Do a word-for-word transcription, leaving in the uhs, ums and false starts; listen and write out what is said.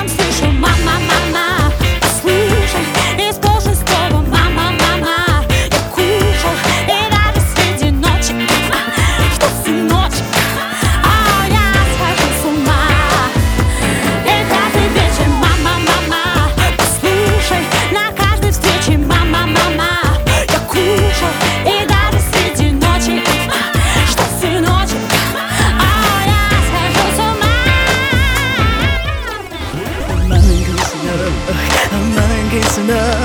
утром слышу: мама, мама, послушай, исполни слово, мама, мама. Я кушал, и даже среди ночи, что сыночек, а я схожу с ума. И каждый вечер: мама, мама, послушай, на каждой встрече: мама, мама. Я кушал, и даже среди ночи, что сыночек, а я схожу с ума. Маленький сынок, маленький сынок,